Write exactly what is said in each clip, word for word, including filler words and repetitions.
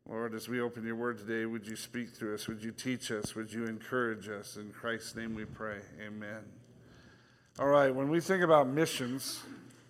Lord, as we open your word today, would you speak through us? Would you teach us? Would you encourage us? In Christ's name we pray. Amen. All right, when we think about missions,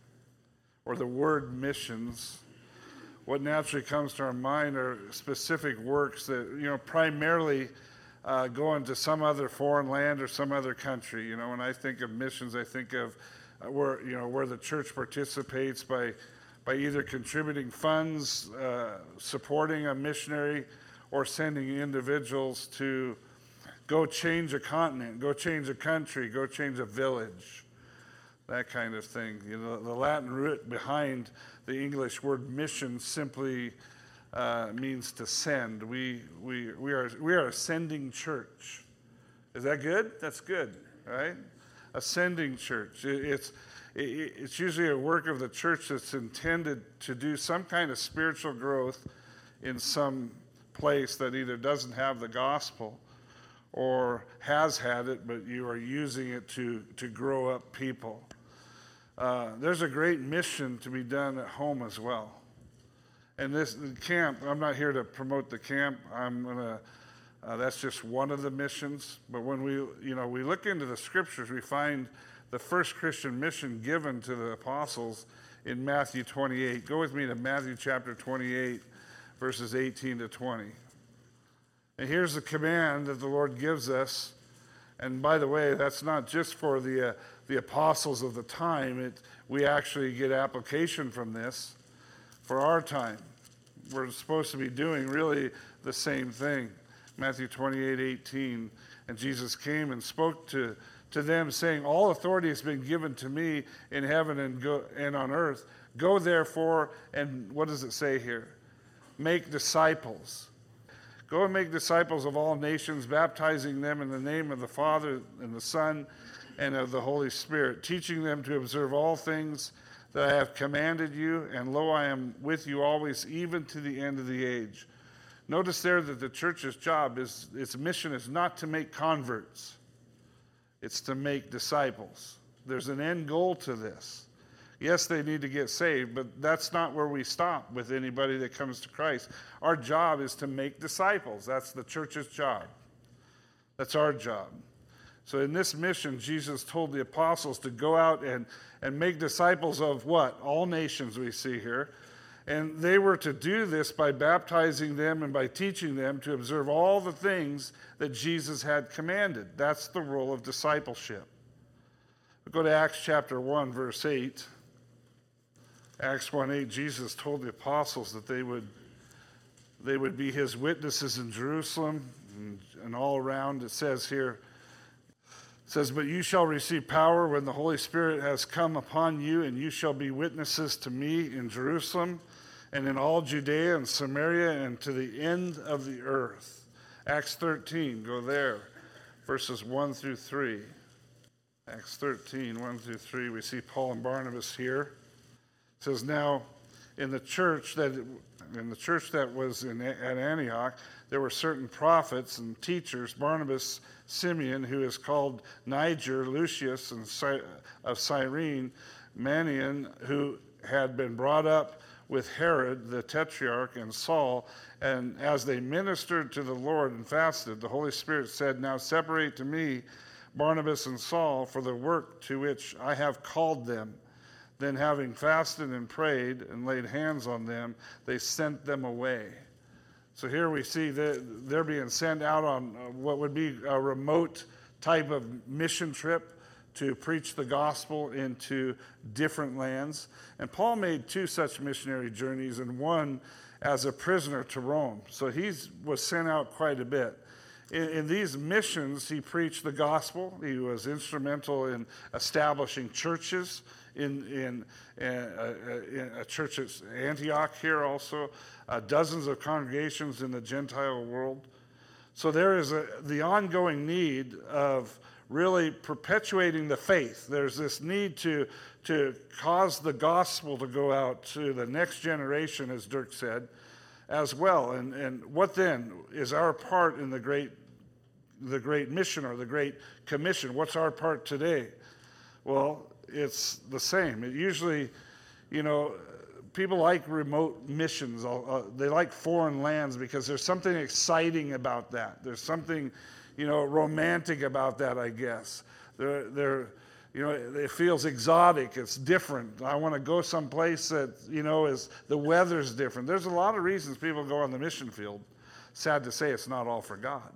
or the word missions, what naturally comes to our mind are specific works that, you know, primarily uh, go into some other foreign land or some other country. You know, when I think of missions, I think of uh, where, you know, where the church participates by by either contributing funds, uh, supporting a missionary, or sending individuals to go change a continent, go change a country, go change a village, that kind of thing. You know, the Latin root behind the English word mission simply uh, means to send. We we we are we are a sending church. Is that good? That's good, right? A sending church. It, it's It's usually a work of the church that's intended to do some kind of spiritual growth in some place that either doesn't have the gospel or has had it, but you are using it to, to grow up people. Uh, there's a great mission to be done at home as well. And this the camp, I'm not here to promote the camp. I'm gonna, uh, that's just one of the missions. But when we, you know, we look into the scriptures, we find the first Christian mission given to the apostles in Matthew twenty-eight. Go with me to Matthew chapter twenty-eight, verses eighteen to twenty. And here's the command that the Lord gives us. And by the way, that's not just for the uh, the apostles of the time. It, we actually get application from this for our time. We're supposed to be doing really the same thing. Matthew twenty-eight, eighteen. And Jesus came and spoke to to them, saying, all authority has been given to me in heaven and, go, and on earth. Go therefore, and what does it say here? Make disciples. Go and make disciples of all nations, baptizing them in the name of the Father and the Son and of the Holy Spirit, teaching them to observe all things that I have commanded you, and lo, I am with you always, even to the end of the age. Notice there that the church's job is, its mission is not to make converts. It's to make disciples. There's an end goal to this. Yes, they need to get saved, but that's not where we stop with anybody that comes to Christ. Our job is to make disciples. That's the church's job. That's our job. So in this mission, Jesus told the apostles to go out and, and make disciples of what? All nations we see here. And they were to do this by baptizing them and by teaching them to observe all the things that Jesus had commanded. That's the role of discipleship. We go to Acts chapter one, verse eight. Acts one eight, Jesus told the apostles that they would, they would be his witnesses in Jerusalem and, and all around. It says here, it says, but you shall receive power when the Holy Spirit has come upon you, and you shall be witnesses to me in Jerusalem and in all Judea and Samaria and to the end of the earth. Acts thirteen, go there, verses one through three. Acts thirteen, one through three, we see Paul and Barnabas here. It says, now in the church that in the church that was in, at Antioch, there were certain prophets and teachers, Barnabas, Simeon, who is called Niger, Lucius and Cy- of Cyrene, Manaen, who had been brought up with Herod the Tetrarch and Saul, and as they ministered to the Lord and fasted, the Holy Spirit said, now separate to me Barnabas and Saul for the work to which I have called them. Then having fasted and prayed and laid hands on them, they sent them away. So here we see that they're being sent out on what would be a remote type of mission trip to preach the gospel into different lands. And Paul made two such missionary journeys, and one as a prisoner to Rome. So he was sent out quite a bit. In, in these missions, he preached the gospel. He was instrumental in establishing churches in, in, in, uh, in a church at Antioch here also, uh, dozens of congregations in the Gentile world. So there is a, the ongoing need of really perpetuating the faith. There's this need to, to cause the gospel to go out to the next generation, as Dirk said, as well. And, and what then is our part in the great, the great mission or the great commission? What's our part today? Well, it's the same. It usually, you know, people like remote missions. Uh, they like foreign lands because there's something exciting about that. There's something, you know, romantic about that, I guess. They're, they're, you know, it feels exotic. It's different. I want to go someplace that, you know, is the weather's different. There's a lot of reasons people go on the mission field. Sad to say, it's not all for God.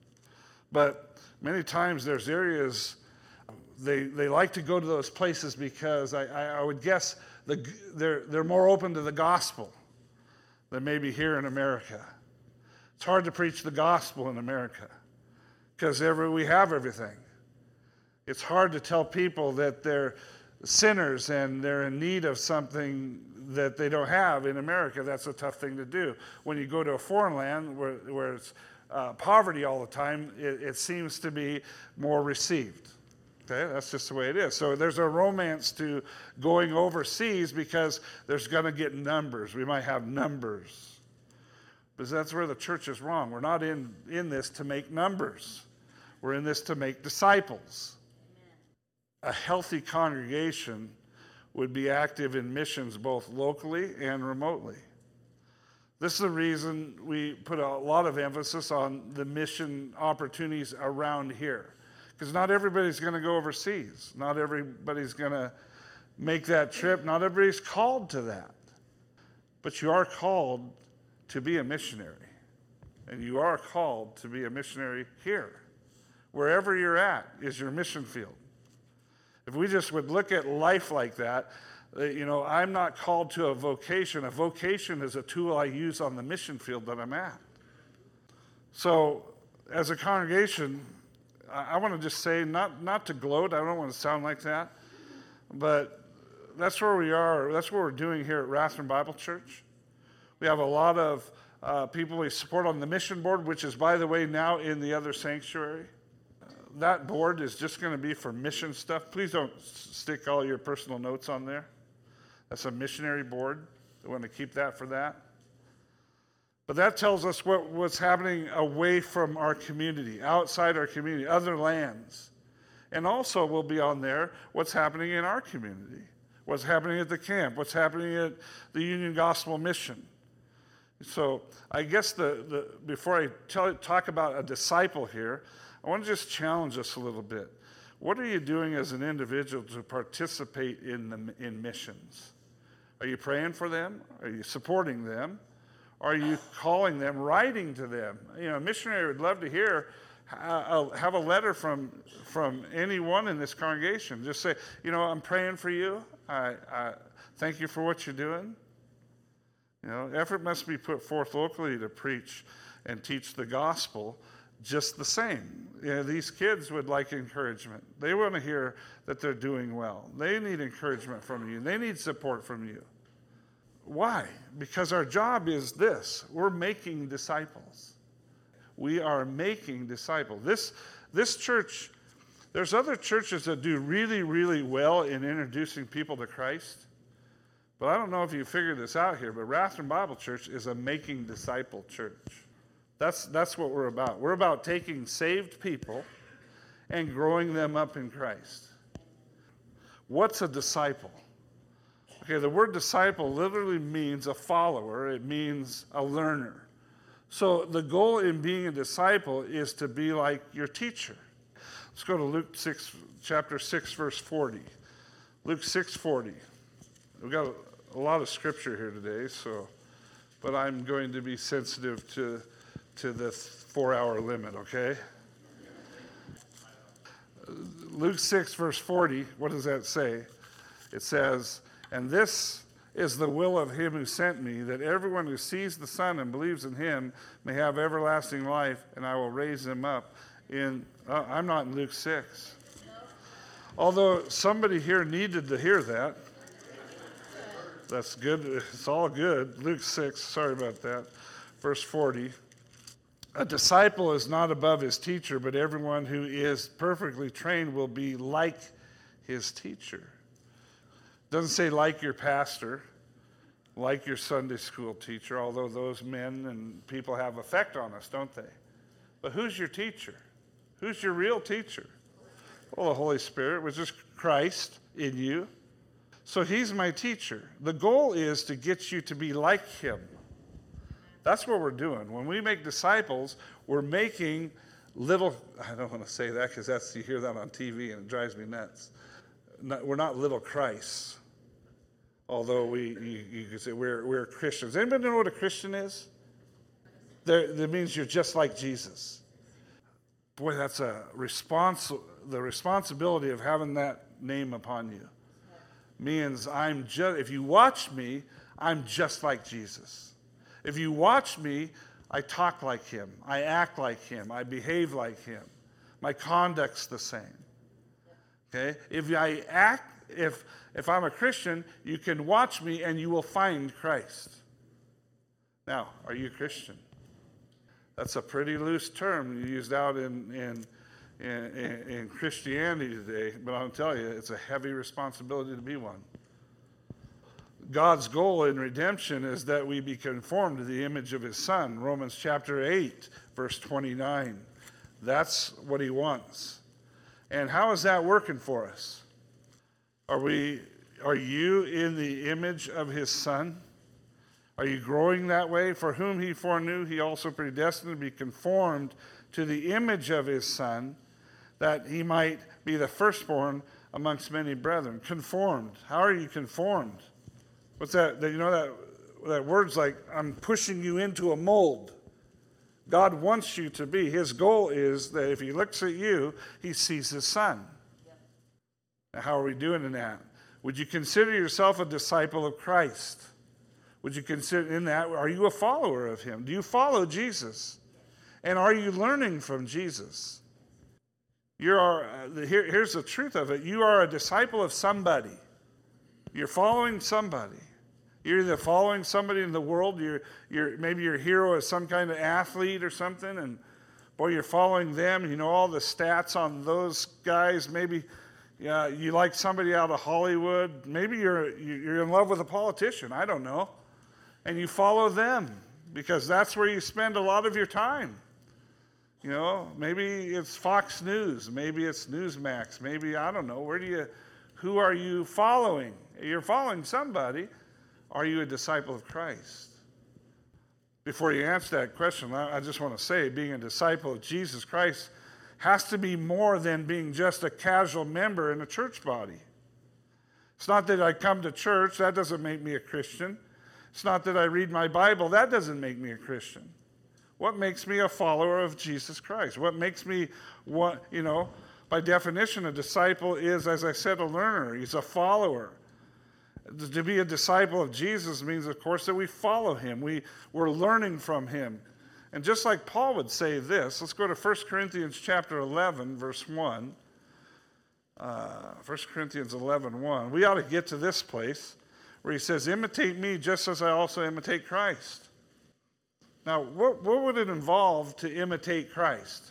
But many times there's areas they they like to go to those places because I, I, I would guess the, they're they're more open to the gospel than maybe here in America. It's hard to preach the gospel in America because every we have everything. It's hard to tell people that they're sinners and they're in need of something that they don't have in America. That's a tough thing to do. When you go to a foreign land where, where it's uh, poverty all the time, it, it seems to be more received. Okay, that's just the way it is. So there's a romance to going overseas because there's going to get numbers. We might have numbers. But that's where the church is wrong. We're not in, in this to make numbers. We're in this to make disciples. A healthy congregation would be active in missions both locally and remotely. This is the reason we put a lot of emphasis on the mission opportunities around here. Because not everybody's going to go overseas. Not everybody's going to make that trip. Not everybody's called to that. But you are called to be a missionary. And you are called to be a missionary here. Wherever you're at is your mission field. If we just would look at life like that, you know, I'm not called to a vocation. A vocation is a tool I use on the mission field that I'm at. So as a congregation, I, I want to just say, not, not to gloat, I don't want to sound like that, but that's where we are. That's what we're doing here at Rathrum Bible Church. We have a lot of uh, people we support on the mission board, which is, by the way, now in the other sanctuary. That board is just going to be for mission stuff. Please don't stick all your personal notes on there. That's a missionary board. We want to keep that for that. But that tells us what, what's happening away from our community, outside our community, other lands. And also will be on there what's happening in our community, what's happening at the camp, what's happening at the Union Gospel Mission. So I guess the, the before I tell, talk about a disciple here, I want to just challenge us a little bit. What are you doing as an individual to participate in the, in missions? Are you praying for them? Are you supporting them? Are you calling them, writing to them? You know, a missionary would love to hear, uh, have a letter from from anyone in this congregation. Just say, you know, I'm praying for you. I, I thank you for what you're doing. You know, effort must be put forth locally to preach and teach the gospel. Just the same. You know, these kids would like encouragement. They want to hear that they're doing well. They need encouragement from you. They need support from you. Why? Because our job is this. We're making disciples. We are making disciples. This, this church, there's other churches that do really, really well in introducing people to Christ. But I don't know if you figured this out here, but Rathrum Bible Church is a making disciple church. That's, that's what we're about. We're about taking saved people and growing them up in Christ. What's a disciple? Okay, the word disciple literally means a follower. It means a learner. So the goal in being a disciple is to be like your teacher. Let's go to Luke six, chapter six, verse forty. Luke six forty. We've got a, a lot of scripture here today, so, but I'm going to be sensitive to to the four-hour limit, okay? Luke six, verse forty, what does that say? It says, and this is the will of him who sent me, that everyone who sees the Son and believes in him may have everlasting life, and I will raise him up in, uh, I'm not in Luke six. Although somebody here needed to hear that. That's good. It's all good. Luke six, sorry about that. Verse forty. A disciple is not above his teacher, but everyone who is perfectly trained will be like his teacher. It doesn't say like your pastor, like your Sunday school teacher, although those men and people have effect on us, don't they? But who's your teacher? Who's your real teacher? Well, the Holy Spirit, which is Christ in you. So he's my teacher. The goal is to get you to be like him. That's what we're doing. When we make disciples, we're making little, I don't want to say that because that's, you hear that on T V and it drives me nuts. Not, we're not little Christs. Although we, you, you could say we're, we're Christians. Anybody know what a Christian is? There, that means you're just like Jesus. Boy, that's a response, the responsibility of having that name upon you. Means I'm just, if you watch me, I'm just like Jesus. If you watch me, I talk like him. I act like him. I behave like him. My conduct's the same. Okay? If I act, if if I'm a Christian, you can watch me and you will find Christ. Now, are you a Christian? That's a pretty loose term used out in in in, in Christianity today, but I'll tell you, it's a heavy responsibility to be one. God's goal in redemption is that we be conformed to the image of his Son. Romans chapter eight, verse twenty-nine. That's what he wants. And how is that working for us? Are we, are you in the image of his Son? Are you growing that way? For whom he foreknew, he also predestined to be conformed to the image of his Son, that he might be the firstborn amongst many brethren. Conformed. How are you conformed? What's that? You know that that word's like, I'm pushing you into a mold. God wants you to be. His goal is that if he looks at you, he sees his Son. Yep. Now, how are we doing in that? Would you consider yourself a disciple of Christ? Would you consider in that, are you a follower of him? Do you follow Jesus? And are you learning from Jesus? You are, uh, here, here's the truth of it. You are a disciple of somebody. You're following somebody. You're either following somebody in the world, you're, you're, maybe your hero is some kind of athlete or something, and boy, you're following them, you know all the stats on those guys. Maybe yeah, you like somebody out of Hollywood. Maybe you're, you're in love with a politician, I don't know. And you follow them because that's where you spend a lot of your time. You know, maybe it's Fox News, maybe it's Newsmax, maybe, I don't know, where do you, who are you following? You're following somebody. Are you a disciple of Christ? Before you answer that question, I just want to say being a disciple of Jesus Christ has to be more than being just a casual member in a church body. It's not that I come to church, that doesn't make me a Christian. It's not that I read my Bible, that doesn't make me a Christian. What makes me a follower of Jesus Christ? What makes me, what, you know, by definition, a disciple is, as I said, a learner. He's a follower. To be a disciple of Jesus means, of course, that we follow him. We, we're learning from him. And just like Paul would say this, let's go to First Corinthians chapter eleven, verse one. Uh, First Corinthians eleven, one. We ought to get to this place where he says, imitate me just as I also imitate Christ. Now, what, what would it involve to imitate Christ?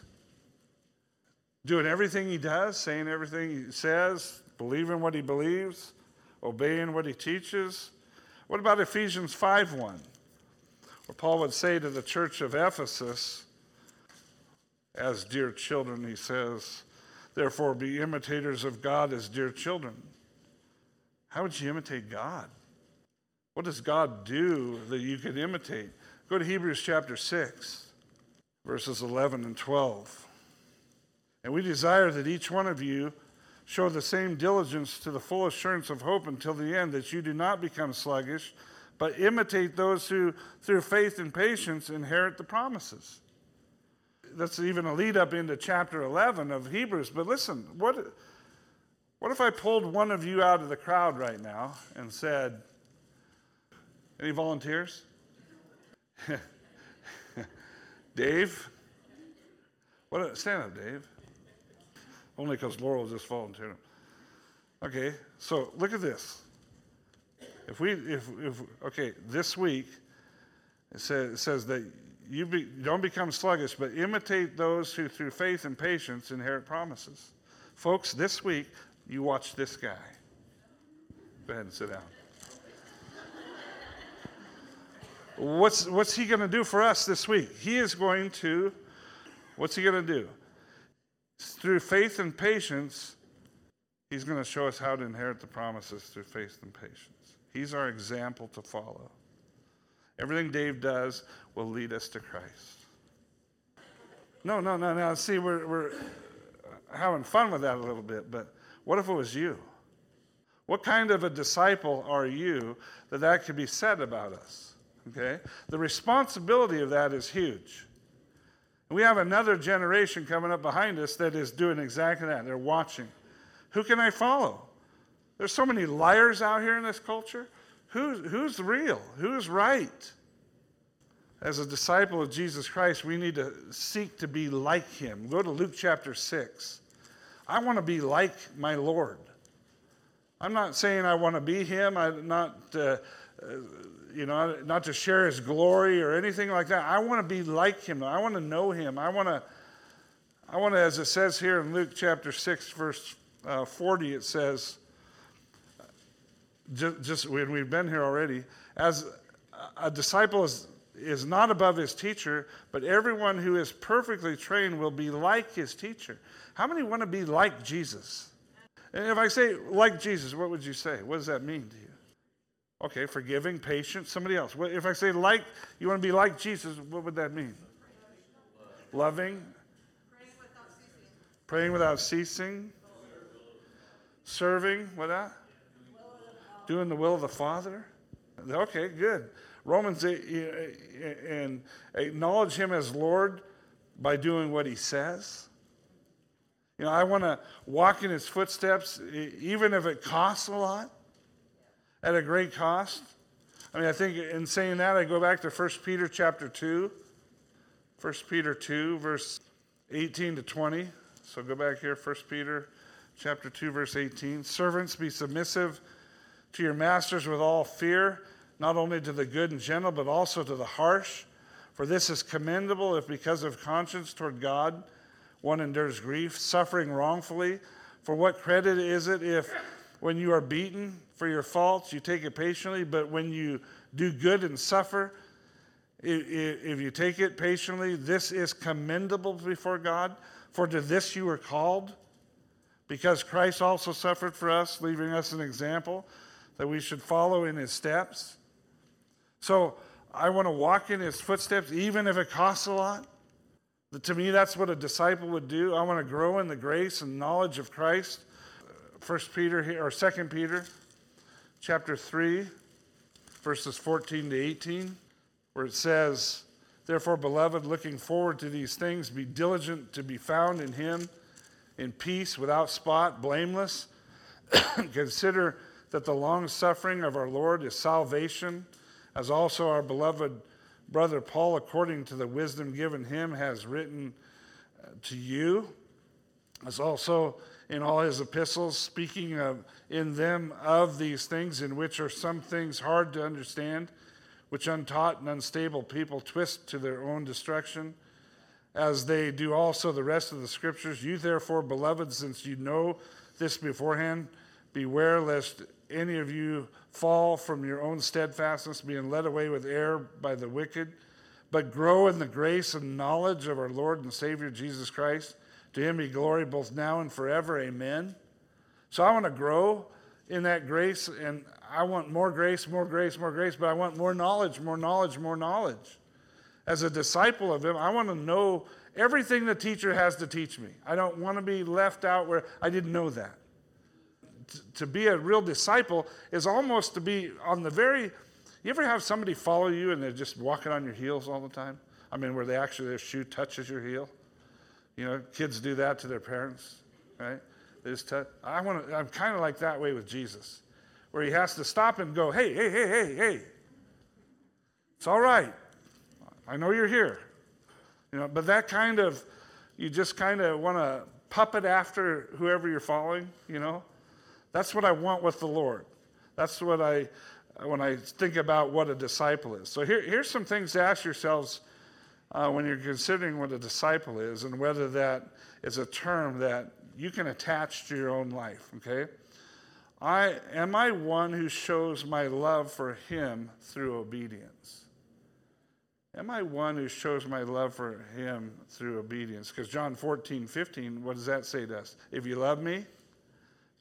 Doing everything he does, saying everything he says, believing what he believes, obeying what he teaches? What about Ephesians five one? Where Paul would say to the church of Ephesus, as dear children, he says, therefore be imitators of God as dear children. How would you imitate God? What does God do that you could imitate? Go to Hebrews chapter six, verses eleven and twelve. And we desire that each one of you show the same diligence to the full assurance of hope until the end, that you do not become sluggish, but imitate those who, through faith and patience, inherit the promises. That's even a lead up into chapter eleven of Hebrews. But listen, what, what if I pulled one of you out of the crowd right now and said, any volunteers? Dave? What? Stand up, Dave. Only because Laurel just volunteered. Okay, so look at this. If we, if, if okay, this week it says, it says that you be, don't become sluggish, but imitate those who through faith and patience inherit promises. Folks, this week you watch this guy. Go ahead and sit down. What's what's he going to do for us this week? He is going to. What's he going to do? Through faith and patience, He's going to show us how to inherit the promises through faith and patience. He's our example to follow. Everything Dave does will lead us to Christ. No, no, no, no. See, we're, we're having fun with that a little bit, but what if it was you? What kind of a disciple are you that that could be said about us? Okay? The responsibility of that is huge. We have another generation coming up behind us that is doing exactly that. They're watching. Who can I follow? There's so many liars out here in this culture. Who's, who's real? Who's right? As a disciple of Jesus Christ, we need to seek to be like him. Go to Luke chapter six. I want to be like my Lord. I'm not saying I want to be him. I'm not, uh, uh, you know, not to share his glory or anything like that. I want to be like him. I want to know him. I want to, I want to, as it says here in Luke chapter six, verse uh, forty, it says, just, just when we've been here already, as a disciple is, is not above his teacher, but everyone who is perfectly trained will be like his teacher. How many want to be like Jesus? And if I say like Jesus, what would you say? What does that mean to you? Okay, forgiving, patient, somebody else. If I say like, you want to be like Jesus, what would that mean? Loving. Praying without ceasing. Serving, what that? Doing the will of the Father. Okay, good. Romans eight, and acknowledge him as Lord by doing what he says. You know, I want to walk in his footsteps, even if it costs a lot, at a great cost. I mean, I think in saying that, I go back to First Peter chapter two. First Peter two, verse eighteen to twenty. So go back here, First Peter chapter two, verse eighteen. Servants, be submissive to your masters with all fear, not only to the good and gentle, but also to the harsh. For this is commendable if because of conscience toward God one endures grief, suffering wrongfully. For what credit is it if when you are beaten for your faults, you take it patiently, but when you do good and suffer, if you take it patiently, this is commendable before God. For to this you were called, because Christ also suffered for us, leaving us an example that we should follow in his steps. So I want to walk in his footsteps, even if it costs a lot. To me, that's what a disciple would do. I want to grow in the grace and knowledge of Christ. First Peter here, or Second Peter, chapter three, verses fourteen to eighteen, where it says, "Therefore, beloved, looking forward to these things, be diligent to be found in him, in peace, without spot, blameless. Consider that the long suffering of our Lord is salvation, as also our beloved brother Paul, according to the wisdom given him, has written to you, as also in all his epistles, speaking of in them of these things, in which are some things hard to understand, which untaught and unstable people twist to their own destruction, as they do also the rest of the scriptures. You therefore, beloved, since you know this beforehand, beware lest any of you fall from your own steadfastness, being led away with error by the wicked, but grow in the grace and knowledge of our Lord and Savior Jesus Christ. To him be glory both now and forever. Amen." So I want to grow in that grace, and I want more grace, more grace, more grace, but I want more knowledge, more knowledge, more knowledge. As a disciple of him, I want to know everything the teacher has to teach me. I don't want to be left out where I didn't know that. To be a real disciple is almost to be on the very, you ever have somebody follow you and they're just walking on your heels all the time? I mean, where they actually, their shoe touches your heel. You know, kids do that to their parents, right? They just touch. I want to, I'm kind of like that way with Jesus, where he has to stop and go, hey, hey, hey, hey, hey. It's all right. I know you're here. You know, but that kind of, you just kind of want to puppet after whoever you're following, you know? That's what I want with the Lord. That's what I, when I think about what a disciple is. So here, here's some things to ask yourselves uh, when you're considering what a disciple is and whether that is a term that you can attach to your own life, okay? I, am I one who shows my love for him through obedience? Am I one who shows my love for him through obedience? Because John fourteen, fifteen, what does that say to us? If you love me,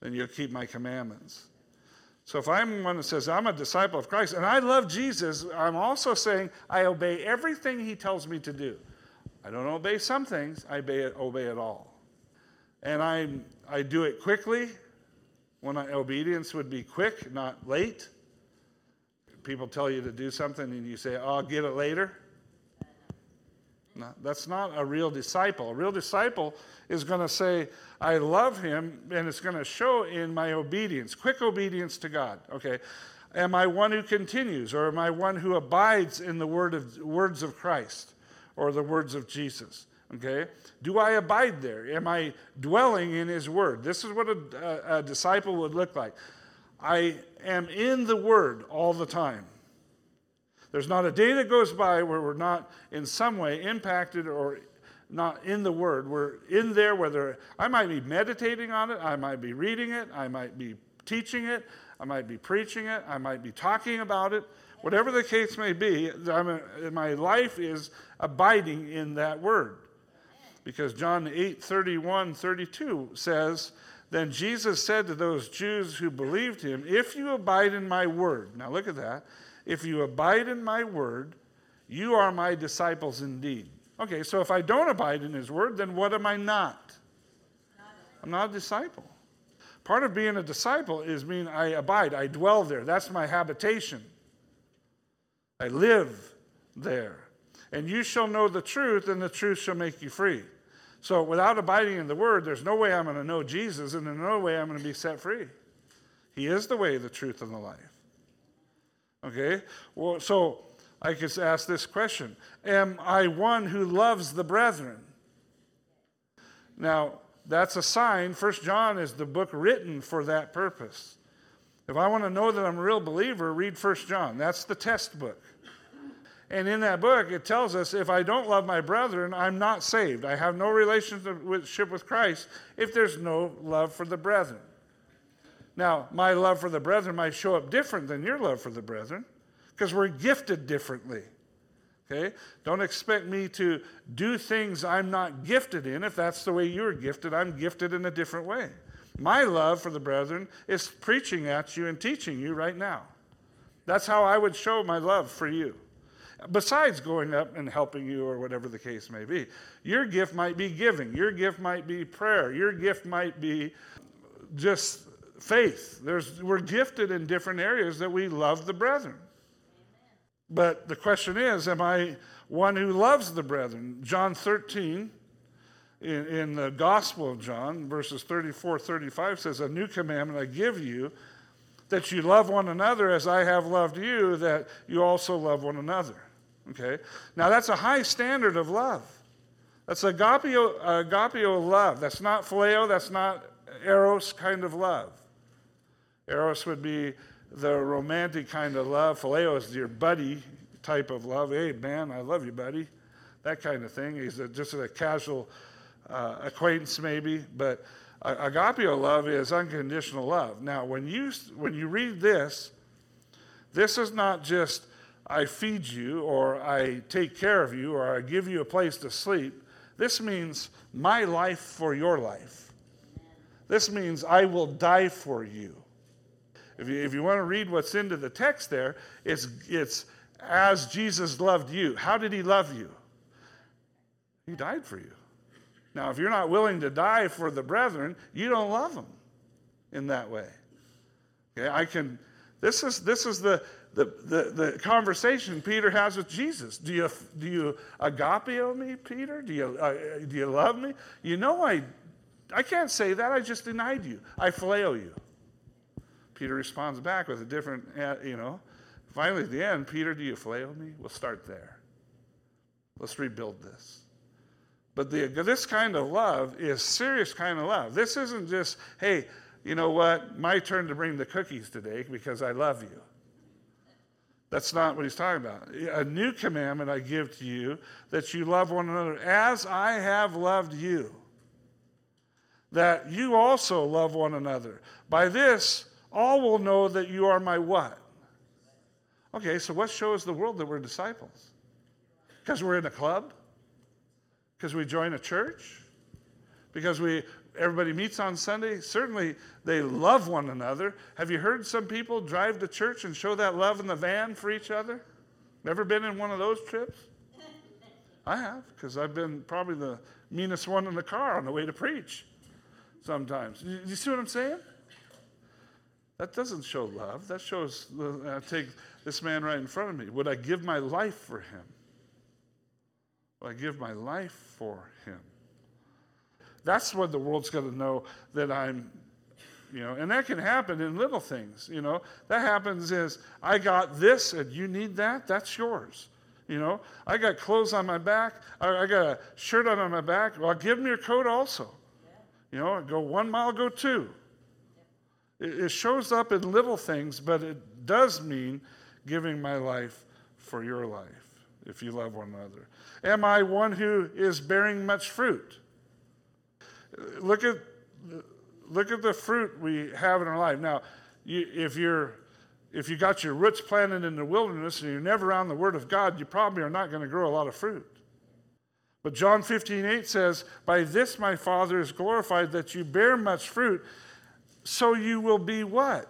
then you'll keep my commandments. So if I'm one that says, I'm a disciple of Christ, and I love Jesus, I'm also saying I obey everything he tells me to do. I don't obey some things, I obey it, obey it all. And I I do it quickly, when I, obedience would be quick, not late. People tell you to do something and you say, oh, I'll get it later. No, that's not a real disciple. A real disciple is going to say, I love him, and it's going to show in my obedience, quick obedience to God. Okay, am I one who continues, or am I one who abides in the word of, words of Christ, or the words of Jesus? Okay, do I abide there? Am I dwelling in his word? This is what a, a, a disciple would look like. I am in the word all the time. There's not a day that goes by where we're not in some way impacted or not in the Word. We're in there, whether I might be meditating on it, I might be reading it, I might be teaching it, I might be preaching it, I might be talking about it. Whatever the case may be, I'm a, my life is abiding in that Word. Because John eight, thirty-one, thirty-two says, then Jesus said to those Jews who believed him, if you abide in my Word, now look at that, if you abide in my word, you are my disciples indeed. Okay, so if I don't abide in his word, then what am I not? I'm not a disciple. Part of being a disciple is mean I abide, I dwell there. That's my habitation. I live there. And you shall know the truth, and the truth shall make you free. So without abiding in the word, there's no way I'm going to know Jesus, and there's no way I'm going to be set free. He is the way, the truth, and the life. Okay, well, so I could ask this question. Am I one who loves the brethren? Now, that's a sign. First John is the book written for that purpose. If I want to know that I'm a real believer, read First John. That's the test book. And in that book, it tells us if I don't love my brethren, I'm not saved. I have no relationship with Christ if there's no love for the brethren. Now, my love for the brethren might show up different than your love for the brethren because we're gifted differently. Okay? Don't expect me to do things I'm not gifted in. If that's the way you're gifted, I'm gifted in a different way. My love for the brethren is preaching at you and teaching you right now. That's how I would show my love for you. Besides going up and helping you or whatever the case may be. Your gift might be giving. Your gift might be prayer. Your gift might be just faith. There's, we're gifted in different areas that we love the brethren. But the question is, am I one who loves the brethren? John thirteen, in, in the Gospel of John, verses thirty-four, thirty-five says, a new commandment I give you, that you love one another as I have loved you, that you also love one another. Okay? Now that's a high standard of love. That's agapeo, agapeo love. That's not phileo, that's not eros kind of love. Eros would be the romantic kind of love. Phileo is your buddy type of love. Hey, man, I love you, buddy. That kind of thing. He's a, just a casual uh, acquaintance maybe. But uh, agapeo love is unconditional love. Now, when you, when you read this, this is not just I feed you or I take care of you or I give you a place to sleep. This means my life for your life. This means I will die for you. If you, if you want to read what's into the text there, it's, it's as Jesus loved you. How did he love you? He died for you. Now, if you're not willing to die for the brethren, you don't love them in that way. Okay, I can, this is, this is the, the, the, the conversation Peter has with Jesus. Do you, do you agapeo me, Peter? Do you, uh, do you love me? You know I, I can't say that. I just denied you. I phileo you. Peter responds back with a different, you know. Finally, at the end, Peter, do you phileo me? We'll start there. Let's rebuild this. But the, this kind of love is serious kind of love. This isn't just, hey, you know what? My turn to bring the cookies today because I love you. That's not what he's talking about. A new commandment I give to you, that you love one another as I have loved you. That you also love one another. By this, all will know that you are my what? Okay, so what shows the world that we're disciples? Because we're in a club? Because we join a church? Because we everybody meets on Sunday. Certainly they love one another. Have you heard some people drive to church and show that love in the van for each other? Never been in one of those trips? I have, because I've been probably the meanest one in the car on the way to preach sometimes. You, you see what I'm saying? That doesn't show love. That shows, uh, take this man right in front of me. Would I give my life for him? Would I give my life for him? That's what the world's going to know, that I'm, you know, and that can happen in little things, you know. That happens is, I got this and you need that, that's yours. You know, I got clothes on my back, I, I got a shirt on my back, well, give me your coat also. You know, go one mile, go two. It, it shows up in little things, but it does mean giving my life for your life, if you love one another. Am I one who is bearing much fruit? Look at look at the fruit we have in our life. Now, you, if you're if you got your roots planted in the wilderness and you're never around the Word of God, you probably are not going to grow a lot of fruit. But John fifteen eight says, "By this my Father is glorified, that you bear much fruit, so you will be what?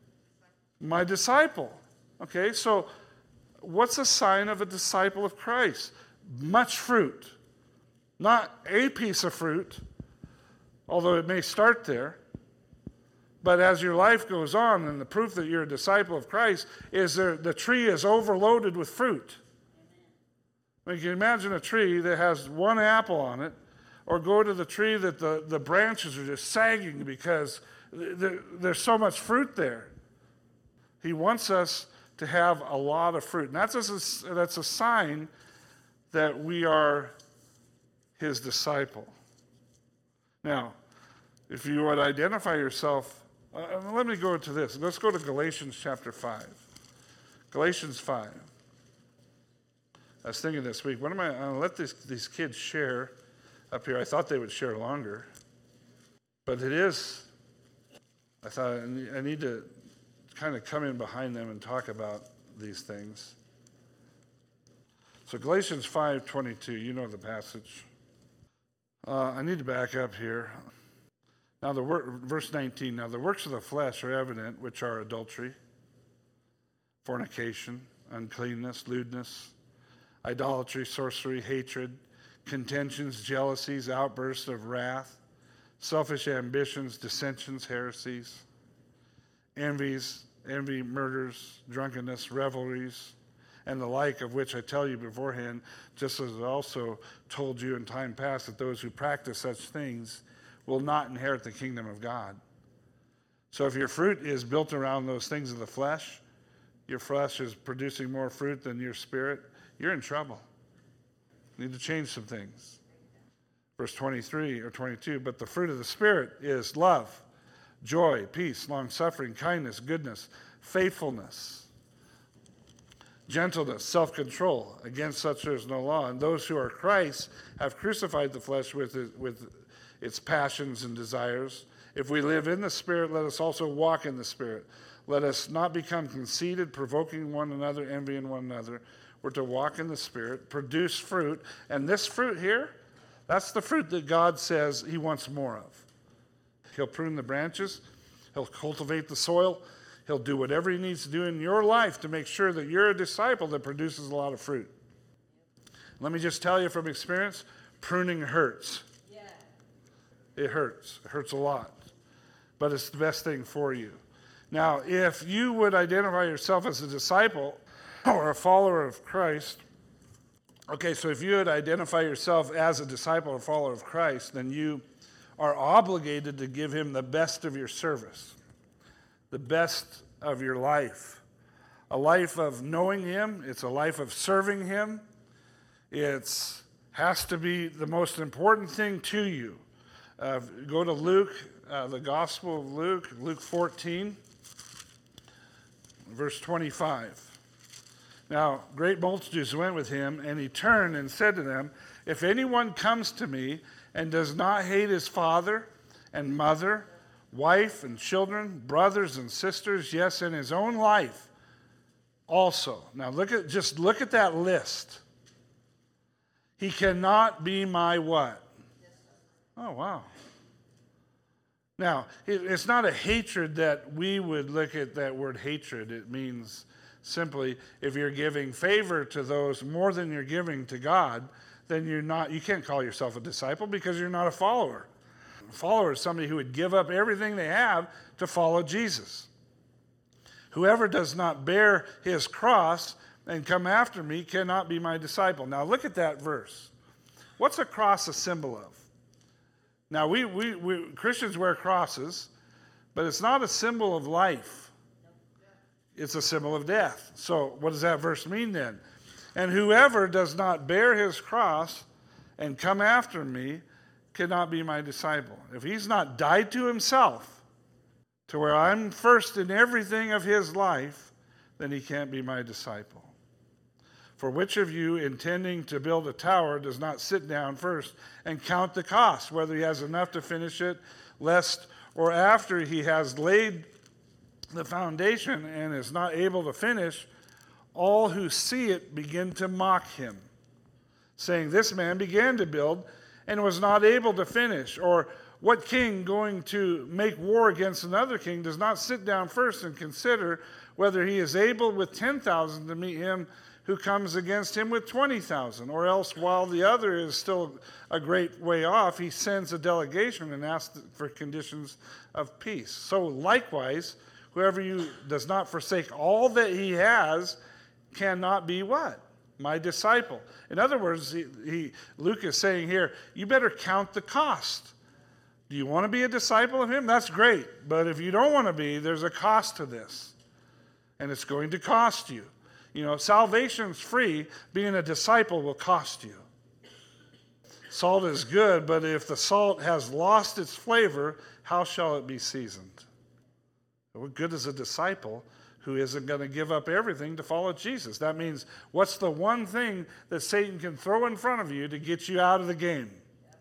My disciple." Okay, so what's a sign of a disciple of Christ? Much fruit. Not a piece of fruit, although it may start there. But as your life goes on, and the proof that you're a disciple of Christ is that the tree is overloaded with fruit. I mean, you can imagine a tree that has one apple on it, or go to the tree that the, the branches are just sagging because there, there's so much fruit there. He wants us to have a lot of fruit. And that's a, that's a sign that we are his disciple. Now, if you would identify yourself, uh, let me go to this. Let's go to Galatians chapter five. Galatians five. I was thinking this week, what am I, I'm going to let this, these kids share up here. I thought they would share longer. But it is, I thought I need, I need to kind of come in behind them and talk about these things. So Galatians five twenty-two, you know the passage. Uh, I need to back up here. Now, the wor- verse nineteen, now the works of the flesh are evident, which are adultery, fornication, uncleanness, lewdness, idolatry, sorcery, hatred, contentions, jealousies, outbursts of wrath, selfish ambitions, dissensions, heresies, envies, envy, murders, drunkenness, revelries, and the like, of which I tell you beforehand, just as I also told you in time past, that those who practice such things will not inherit the kingdom of God. So if your fruit is built around those things of the flesh, your flesh is producing more fruit than your spirit, you're in trouble. You need to change some things. Verse twenty-three or twenty-two, but the fruit of the Spirit is love, joy, peace, long-suffering, kindness, goodness, faithfulness, gentleness, self-control. Against such there is no law. And those who are Christ have crucified the flesh with it, with its passions and desires. If we live in the Spirit, let us also walk in the Spirit. Let us not become conceited, provoking one another, envying one another. We're to walk in the Spirit, produce fruit. And this fruit here, that's the fruit that God says he wants more of. He'll prune the branches. He'll cultivate the soil. He'll do whatever he needs to do in your life to make sure that you're a disciple that produces a lot of fruit. Let me just tell you from experience, pruning hurts. Yeah. It hurts. It hurts a lot. But it's the best thing for you. Now, if you would identify yourself as a disciple or a follower of Christ, okay, so if you would identify yourself as a disciple or follower of Christ, then you are obligated to give him the best of your service, the best of your life. A life of knowing him, it's a life of serving him. It has to be the most important thing to you. Uh, go to Luke, uh, the Gospel of Luke, Luke fourteen, verse twenty-five. Now, great multitudes went with him, and he turned and said to them, if anyone comes to me and does not hate his father and mother, wife and children, brothers and sisters, yes, and his own life also. Now, look at just look at that list. He cannot be my what? Oh, wow. Now, it- it's not a hatred that we would look at that word hatred. It means simply if you're giving favor to those more than you're giving to God, then you're not, you can't call yourself a disciple because you're not a follower. A follower is somebody who would give up everything they have to follow Jesus. Whoever does not bear his cross and come after me cannot be my disciple. Now look at that verse. What's a cross a symbol of? Now we, we, we Christians wear crosses, but it's not a symbol of life. It's a symbol of death. So what does that verse mean then? And whoever does not bear his cross and come after me cannot be my disciple. If he's not died to himself, to where I'm first in everything of his life, then he can't be my disciple. For which of you, intending to build a tower, does not sit down first and count the cost, whether he has enough to finish it, lest or after he has laid the foundation and is not able to finish, all who see it begin to mock him, saying, this man began to build and was not able to finish. Or what king going to make war against another king does not sit down first and consider whether he is able with ten thousand to meet him who comes against him with twenty thousand? Or else, while the other is still a great way off, he sends a delegation and asks for conditions of peace. So likewise, whoever you does not forsake all that he has cannot be what? My disciple. In other words, he, he, Luke is saying here, you better count the cost. Do you want to be a disciple of him? That's great. But if you don't want to be, there's a cost to this. And it's going to cost you. You know, salvation's free. Being a disciple will cost you. Salt is good, but if the salt has lost its flavor, how shall it be seasoned? What good is a disciple who isn't going to give up everything to follow Jesus? That means, what's the one thing that Satan can throw in front of you to get you out of the game?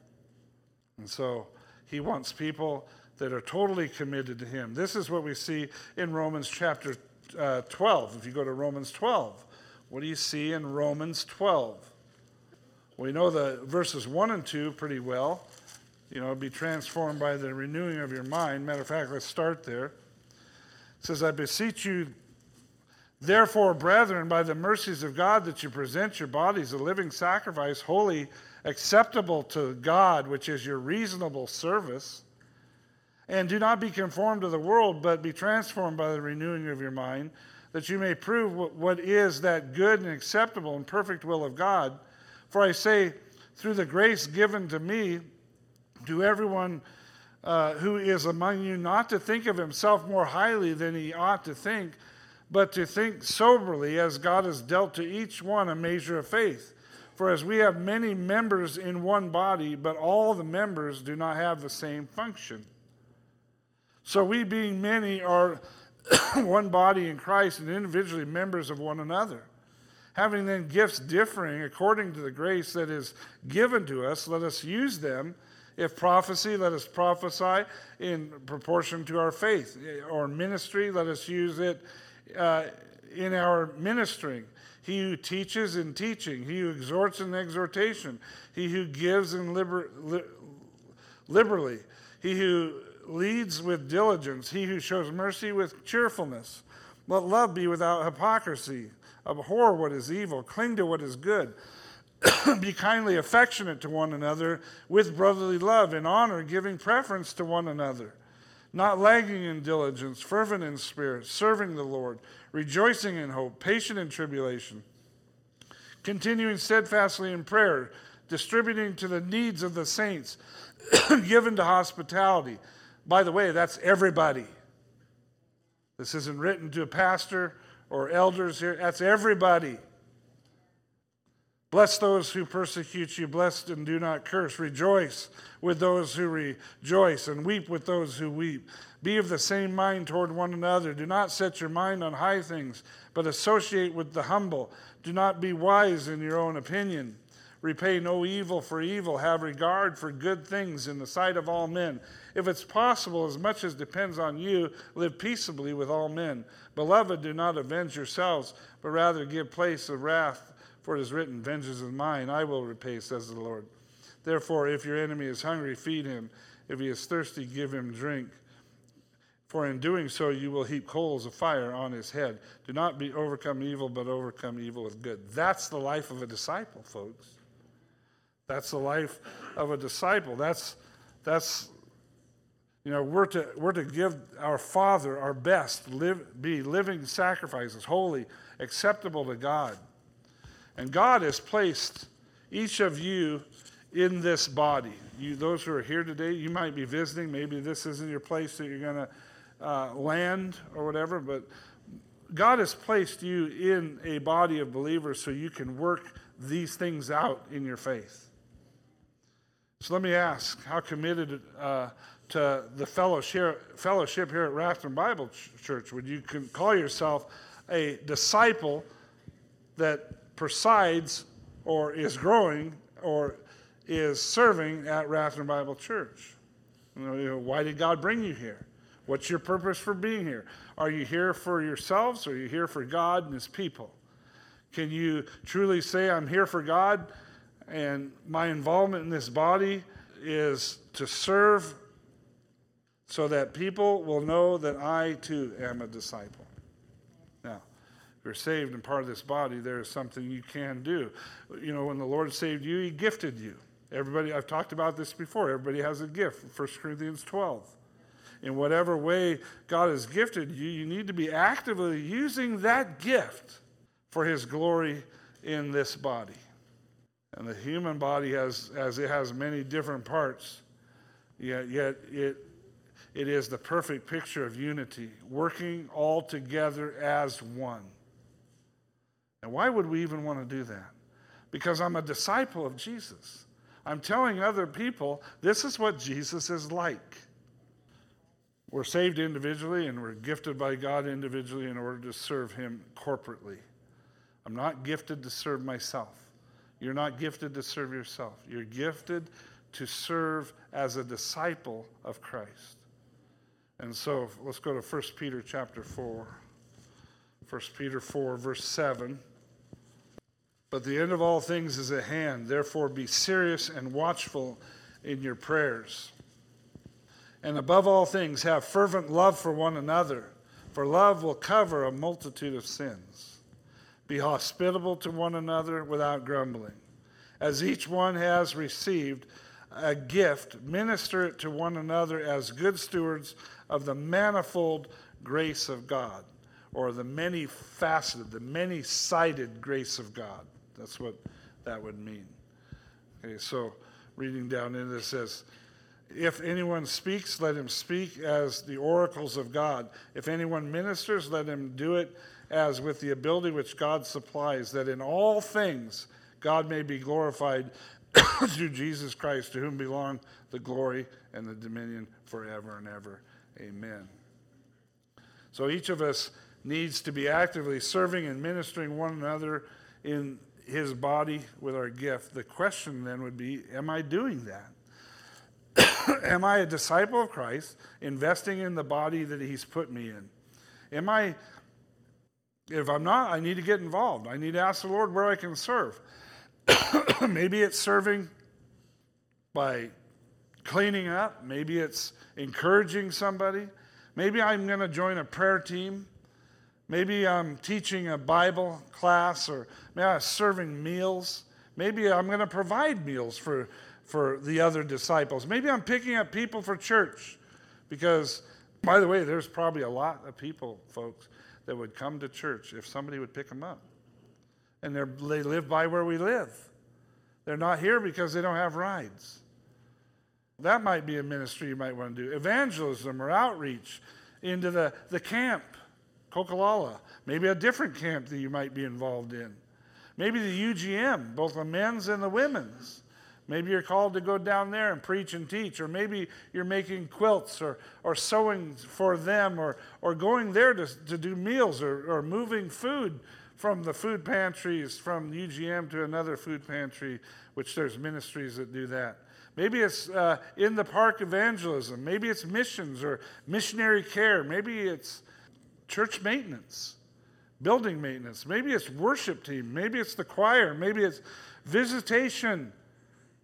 And so he wants people that are totally committed to him. This is what we see in Romans chapter uh, twelve. If you go to Romans twelve, what do you see in Romans twelve? We know the verses one and two pretty well. You know, be transformed by the renewing of your mind. Matter of fact, let's start there. It says, I beseech you, therefore, brethren, by the mercies of God, that you present your bodies a living sacrifice, holy, acceptable to God, which is your reasonable service. And do not be conformed to the world, but be transformed by the renewing of your mind, that you may prove what, what is that good and acceptable and perfect will of God. For I say, through the grace given to me, to everyone Uh, who is among you, not to think of himself more highly than he ought to think, but to think soberly, as God has dealt to each one a measure of faith. For as we have many members in one body, but all the members do not have the same function. So we, being many, are one body in Christ and individually members of one another. Having then gifts differing according to the grace that is given to us, let us use them. If prophecy, let us prophesy in proportion to our faith. Or ministry, let us use it uh, in our ministering. He who teaches in teaching. He who exhorts in exhortation. He who gives in liber- li- liberally. He who leads with diligence. He who shows mercy with cheerfulness. Let love be without hypocrisy. Abhor what is evil. Cling to what is good. Be kindly affectionate to one another with brotherly love, in honor, giving preference to one another, not lagging in diligence, fervent in spirit, serving the Lord, rejoicing in hope, patient in tribulation, continuing steadfastly in prayer, distributing to the needs of the saints, given to hospitality. By the way, that's everybody. This isn't written to a pastor or elders here. That's everybody. Bless those who persecute you. Bless and do not curse. Rejoice with those who rejoice, and weep with those who weep. Be of the same mind toward one another. Do not set your mind on high things, but associate with the humble. Do not be wise in your own opinion. Repay no evil for evil. Have regard for good things in the sight of all men. If it's possible, as much as depends on you, live peaceably with all men. Beloved, do not avenge yourselves, but rather give place to wrath. For it is written, vengeance is mine, I will repay, says the Lord. Therefore, if your enemy is hungry, feed him. If he is thirsty, give him drink. For in doing so, you will heap coals of fire on his head. Do not be overcome evil, but overcome evil with good. That's the life of a disciple, folks. That's the life of a disciple. That's, that's you know, we're to, we're to give our Father our best, live, be living sacrifices, holy, acceptable to God. And God has placed each of you in this body. You, those who are here today, you might be visiting. Maybe this isn't your place that you're going to uh, land or whatever, but God has placed you in a body of believers so you can work these things out in your faith. So let me ask, how committed uh, to the fellowship, fellowship here at Rathrum Bible Church would you call yourself a disciple that presides or is growing or is serving at Rathrum Bible Church? You know, you know, why did God bring you here? What's your purpose for being here? Are you here for yourselves or are you here for God and his people? Can you truly say, I'm here for God and my involvement in this body is to serve so that people will know that I too am a disciple? Now, if you're saved and part of this body, there is something you can do. You know, when the Lord saved you, he gifted you. Everybody, I've talked about this before, everybody has a gift, First Corinthians twelve. In whatever way God has gifted you, you need to be actively using that gift for his glory in this body. And the human body, has, as it has many different parts, yet, yet it, it is the perfect picture of unity, working all together as one. And why would we even want to do that? Because I'm a disciple of Jesus. I'm telling other people, this is what Jesus is like. We're saved individually and we're gifted by God individually in order to serve him corporately. I'm not gifted to serve myself. You're not gifted to serve yourself. You're gifted to serve as a disciple of Christ. And so let's go to First Peter chapter four. First Peter four, verse seven. But the end of all things is at hand. Therefore be serious and watchful in your prayers. And above all things, have fervent love for one another, for love will cover a multitude of sins. Be hospitable to one another without grumbling. As each one has received a gift, minister it to one another as good stewards of the manifold grace of God, or the many-faceted, the many-sided grace of God. That's what that would mean. Okay, so reading down in this says, if anyone speaks, let him speak as the oracles of God. If anyone ministers, let him do it as with the ability which God supplies, that in all things God may be glorified through Jesus Christ, to whom belong the glory and the dominion forever and ever. Amen. So each of us needs to be actively serving and ministering one another in his body with our gift. The question then would be, am I doing that? Am I a disciple of Christ, investing in the body that he's put me in? Am I, if I'm not, I need to get involved. I need to ask the Lord where I can serve. Maybe it's serving by cleaning up. Maybe it's encouraging somebody. Maybe I'm going to join a prayer team. Maybe I'm teaching a Bible class, or maybe I'm serving meals. Maybe I'm going to provide meals for for the other disciples. Maybe I'm picking up people for church because, by the way, there's probably a lot of people, folks, that would come to church if somebody would pick them up. And they live by where we live. They're not here because they don't have rides. That might be a ministry you might want to do. Evangelism or outreach into the, the camp, Kokolala. Maybe a different camp that you might be involved in. Maybe the U G M, both the men's and the women's. Maybe you're called to go down there and preach and teach, or maybe you're making quilts or, or sewing for them, or, or going there to, to do meals, or, or moving food from the food pantries from U G M to another food pantry, which there's ministries that do that. Maybe it's uh, in the park evangelism. Maybe it's missions or missionary care. Maybe it's church maintenance, building maintenance. Maybe it's worship team. Maybe it's the choir. Maybe it's visitation.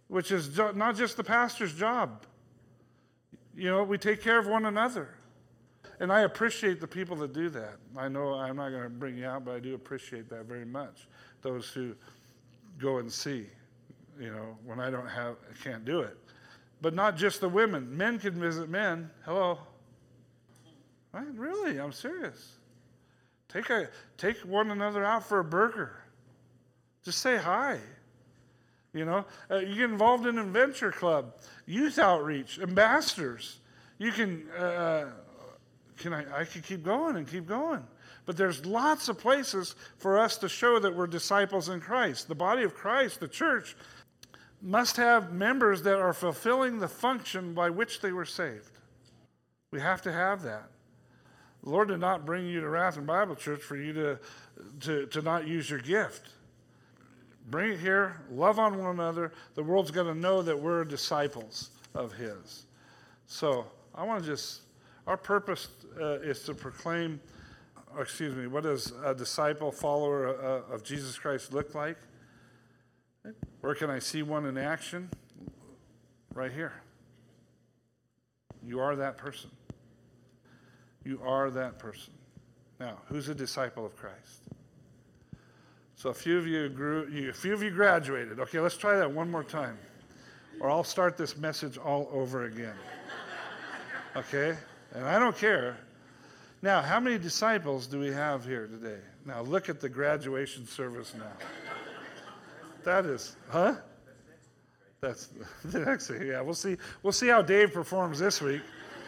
which is jo- not just the pastor's job. You know, we take care of one another. And I appreciate the people that do that. I know I'm not going to bring you out, but I do appreciate that very much. Those who go and see, you know, when I don't have, I can't do it. But not just the women. Men can visit men. Hello. Right? Really, I'm serious. Take a take one another out for a burger. Just say hi. You know, uh, you get involved in an adventure club, youth outreach, ambassadors. You can, uh, can I, I could keep going and keep going. But there's lots of places for us to show that we're disciples in Christ. The body of Christ, the church, must have members that are fulfilling the function by which they were saved. We have to have that. The Lord did not bring you to Wrath and Bible Church for you to, to, to not use your gift. Bring it here, love on one another. The world's going to know that we're disciples of His. So I want to just, our purpose uh, is to proclaim, or excuse me, what does a disciple, follower uh, of Jesus Christ look like? Where can I see one in action? Right here. You are that person. You are that person. Now, who's a disciple of Christ? So a few of you grew, you, a few of you graduated. Okay, let's try that one more time, or I'll start this message all over again. Okay, and I don't care. Now, how many disciples do we have here today? Now, look at the graduation service now. That is, huh? That's the next thing. Yeah, we'll see. We'll see how Dave performs this week.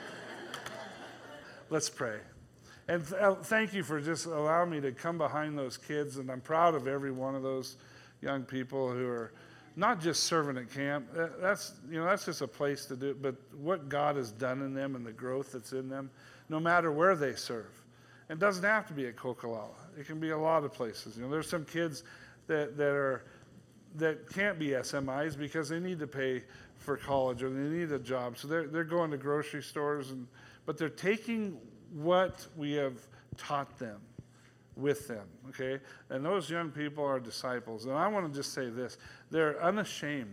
Let's pray. And th- thank you for just allowing me to come behind those kids. And I'm proud of every one of those young people who are not just serving at camp. That's, you know, that's just a place to do it. But what God has done in them and the growth that's in them, no matter where they serve. It doesn't have to be at Coquilala. It can be a lot of places. You know, there's some kids that, that are that can't be S M Is because they need to pay for college or they need a job. So they're they're going to grocery stores, and but they're taking what we have taught them with them, okay? And those young people are disciples. And I want to just say this. They're unashamed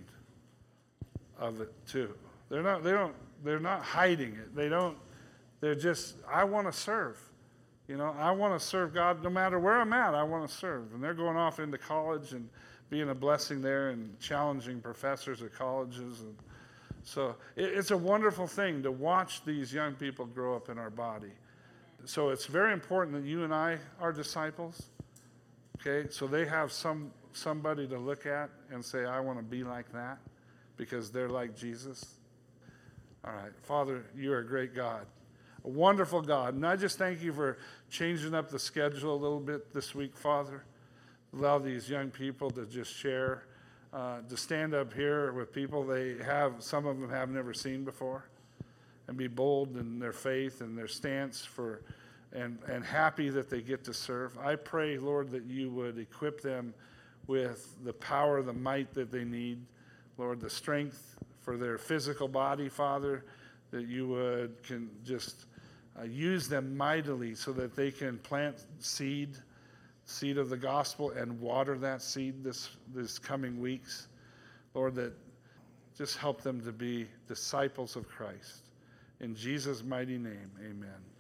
of it too. They're not they don't they're not hiding it. They don't they're just, I want to serve. You know, I want to serve God no matter where I'm at. I want to serve. And they're going off into college and being a blessing there and challenging professors at colleges. And so it, it's a wonderful thing to watch these young people grow up in our body. So it's very important that you and I are disciples. Okay, so they have some somebody to look at and say, I want to be like that because they're like Jesus. All right, Father, you are a great God, a wonderful God. And I just thank you for changing up the schedule a little bit this week, Father. Allow these young people to just share, uh, to stand up here with people they have, some of them have never seen before, and be bold in their faith and their stance for, and, and happy that they get to serve. I pray, Lord, that you would equip them with the power, the might that they need, Lord, the strength for their physical body, Father, that you would can just uh, use them mightily so that they can plant seed, seed of the gospel, and water that seed this, this coming weeks. Lord, that just help them to be disciples of Christ. In Jesus' mighty name, amen.